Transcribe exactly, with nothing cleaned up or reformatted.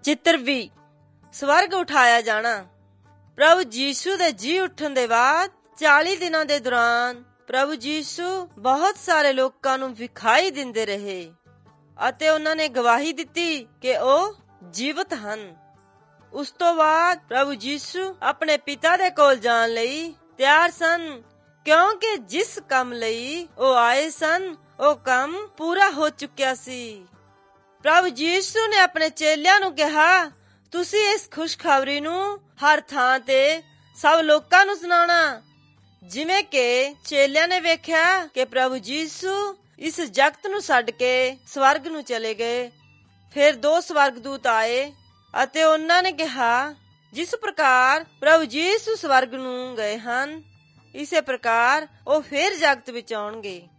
ਚਿੱਤਰ ਵੀਹ ਸਵਰਗ ਉਠਾਇਆ ਜਾਣਾ। ਪ੍ਰਭੂ ਯੀਸ਼ੂ ਦੇ ਜੀ ਉੱਠਣ ਦੇ ਬਾਅਦ ਚਾਲੀ ਦਿਨਾਂ ਦੇ ਦੌਰਾਨ ਪ੍ਰਭੂ ਯੀਸ਼ੂ ਬਹੁਤ ਸਾਰੇ ਲੋਕਾਂ ਨੂੰ ਵਿਖਾਈ ਦਿੰਦੇ ਰਹੇ ਅਤੇ ਉਹਨਾਂ ਨੇ ਗਵਾਹੀ ਦਿੱਤੀ ਕਿ ਉਹ ਜੀਵਤ ਹਨ। ਉਸ ਤੋਂ ਬਾਅਦ ਪ੍ਰਭੂ ਯੀਸ਼ੂ ਆਪਣੇ ਪਿਤਾ ਦੇ ਕੋਲ ਜਾਣ ਲਈ ਤਿਆਰ ਸਨ, ਕਿਉਂਕਿ ਜਿਸ ਕੰਮ ਲਈ ਉਹ ਆਏ ਸਨ ਉਹ ਕੰਮ ਪੂਰਾ ਹੋ ਚੁੱਕਿਆ ਸੀ। ਪ੍ਰਭੂ ਯੀਸ਼ੂ ਨੇ ਆਪਣੇ ਚੇਲਿਆਂ ਨੂੰ ਕਿਹਾ, ਤੁਸੀਂ ਇਸ ਖੁਸ਼ਖਬਰੀ ਨੂੰ ਹਰ ਥਾਂ ਤੇ ਸਭ ਲੋਕਾਂ ਨੂੰ ਸੁਣਾਉਣਾ। ਜਿਵੇਂ ਕਿ ਚੇਲਿਆਂ ਨੇ ਵੇਖਿਆ ਕਿ ਪ੍ਰਭੂ ਯੀਸ਼ੂ ਇਸ ਜਗਤ ਨੂੰ ਛੱਡ ਕੇ ਸਵਰਗ ਨੂੰ ਚਲੇ ਗਏ। ਫਿਰ ਦੋ ਸਵਰਗਦੂਤ ਆਏ ਅਤੇ ਉਹਨਾਂ ਨੇ ਕਿਹਾ, ਜਿਸ ਪ੍ਰਕਾਰ ਪ੍ਰਭੂ ਯੀਸ਼ੂ ਸਵਰਗ ਨੂੰ ਗਏ ਹਨ, ਇਸੇ ਪ੍ਰਕਾਰ ਉਹ ਫਿਰ ਜਗਤ ਵਿੱਚ ਆਉਣਗੇ।